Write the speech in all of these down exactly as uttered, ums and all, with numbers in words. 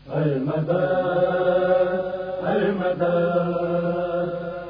المدد المدد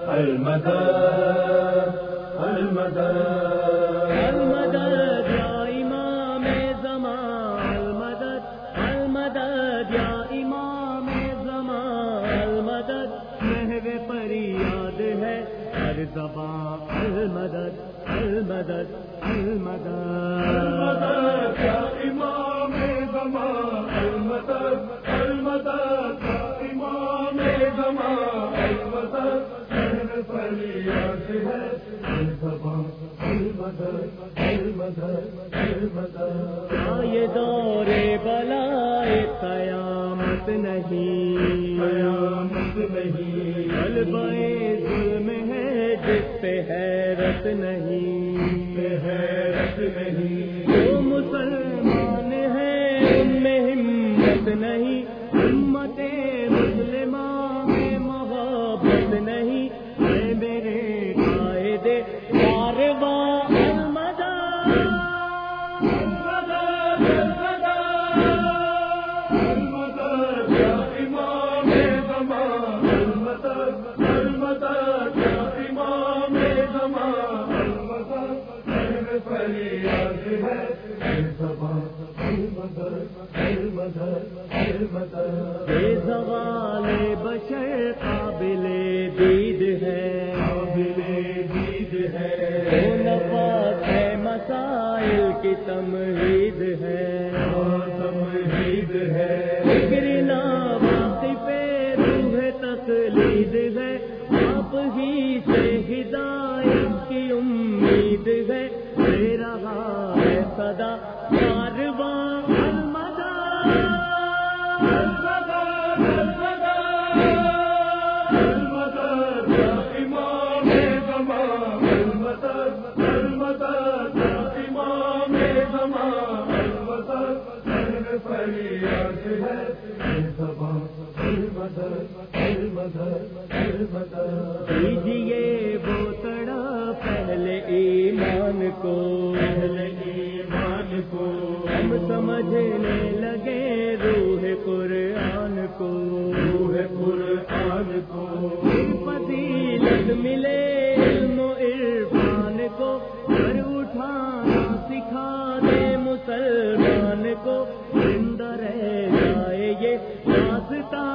المدد المدد المدد یا امام زمان المدد المدد یا امام زمان المدد محو فریاد ہے ہر زبان المدد المدد المدد المدد یا امام زمان المدد المدد یا امام زمان المدد محو فریاد ہے ہر زبان المدد المدد المدد آئے دور بلائے قیامت نہیں قیامت نہیں غلبہ ظلم ہے جس پہ حیرت نہیں حیرت نہیں جو مسلمان ہے ان میں ہمت نہیں امت مسلمہ میں محبت نہیں اے میرے قائد کارواں بے زوال بشر قابل دید ہے قابل دید ہے نفاق ہے مسائل کی تمہید ہے تمہید ہے گرنا واقف روح تقلید ہے آپ ہی سے ہدایت کی امید ہے دے رہا ہے صدا کارواں دیجیے وہ تڑا پہلے ایمان کو پہلے ایمان کو ہم سمجھنے لگے روح قرآن کو روح قرآن کو فضیلت ملے علم و عرفان کو سر اٹھانا سکھا دے مسلمان کو زندہ رہ جائے یہ راستہ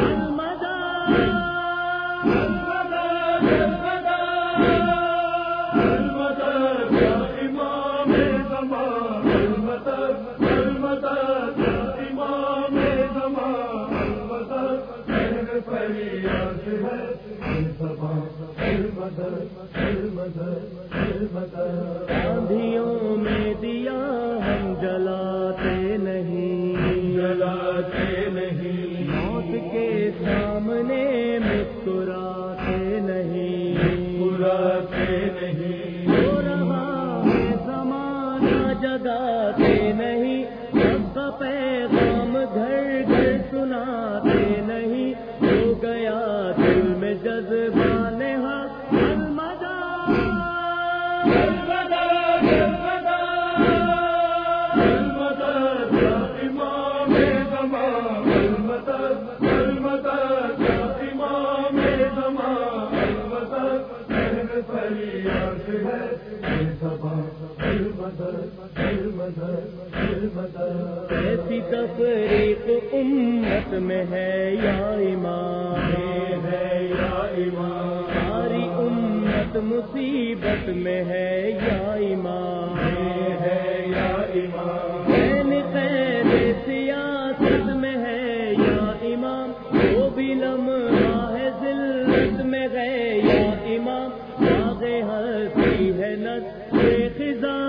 آندھیوں میں دیا ہم جلاتے نہیں جلاتے نہیں موت کے سامنے مسکراتے نہیں مسکراتے نہیں ہو رہا ہے زمانہ جگاتے نہیں سب کا پیغام گھر گھر سناتے نہیں ہو گیا دل میں جذبان حق ایسی تفریق امت میں ہے یا امام ہے یا امام ساری امت مصیبت میں ہے یا امام ہے یا امام بین قید سیاست میں ہے یا امام وہ بھی لمحہ ہے ذلت میں ہے یا امام آگے ہنسی ہے نصر خزاں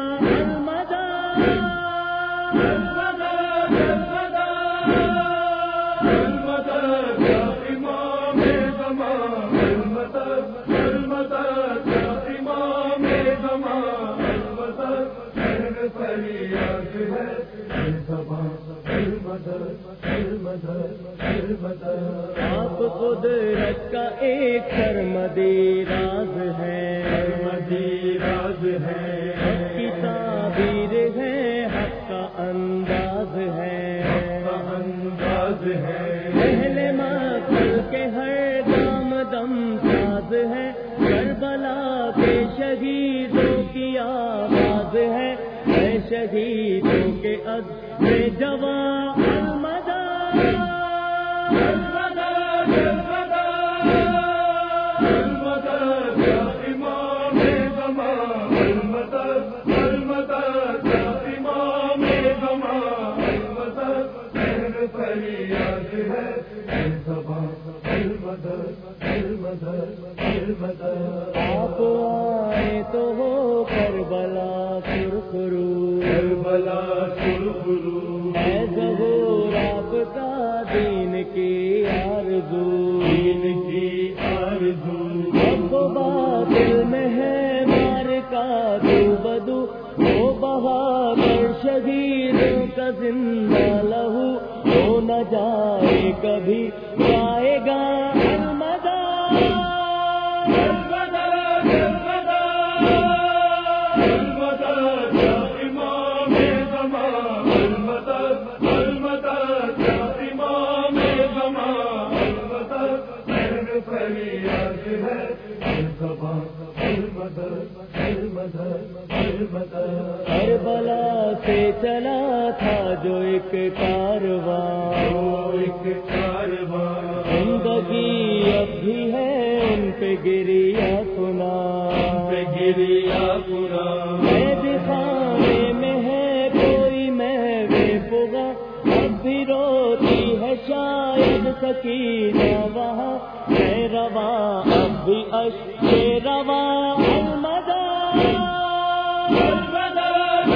آپ قدرت کا ایک سرمدی راز ہے سرمدی راز ہے حق کی تعبیر ہے حق کا انداز ہے انداز ہے اہل مقتل کے ہر دام دم ساز ہے کربلا کے شہیدوں کی آواز ہے اے شہیدوں کے عزم جواں المدد المدد المدد یا امام زمان المدد المدد یا امام زمان المدد اہل فریاد ہے اے زبان المدد المدد المدد آپ آئے تو ہو کربلا سرخرو کربلا سرخرو اے ظہور آپ کا دین کی آرزو دین کی آرزو اب باطل میں ہے مار کا دو بدو وہ بہادر شہیدوں کا زندہ لہو وہ نہ جائے کبھی جائے گا المدد المدد المدد یا امام زمان المدد المدد یا امام زمان المدد اہل فریاد ہے اے زبان المدد المدد المدد کربلا سے چلا تھا جو ایک کارواں ایک کارواں زندگی اب بھی ہے ان پہ گریا سنا پہ گریا پورا میں دکھانے میں ہے کوئی محوے پگا اب بھی روتی ہے شاید سکینہ وہاں ہے رواں اب بھی اشک رواں المدد المدد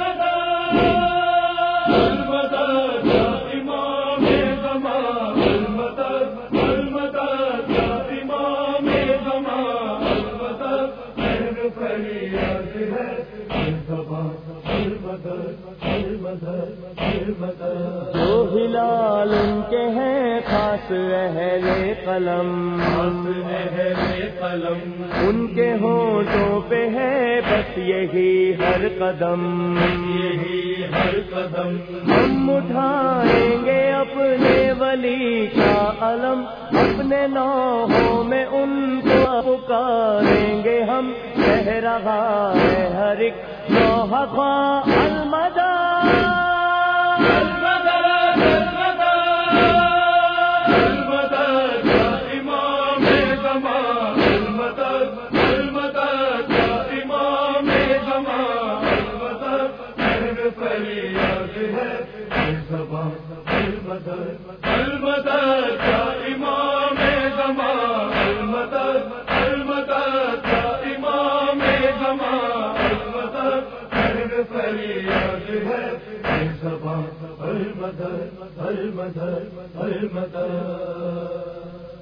المدد یا امام زمان المدد المدد یا امام زمان المدد اہل فریاد ہے اے زبان المدد المدد المدد جو ہلال ان کے ہیں خاص اہل قلم اہل قلم ان کے ہونٹوں پہ ہے بس یہی ہر قدم یہی ہر قدم ہم اٹھائیں گے اپنے ولی کا علم اپنے نوحوں میں ان کو پکاریں گے ہم کہہ رہا ہے ہر ایک نوحہ خواہ المدد المدد المدد یا امام زمان المدد المدد یا امام زمان المدد اہل فریاد ہے اے زبان المدد المدد یا امام زمان المدد المدد یا امام زمان المدد اہل فریاد ہے اے زبان المدد المدد المدد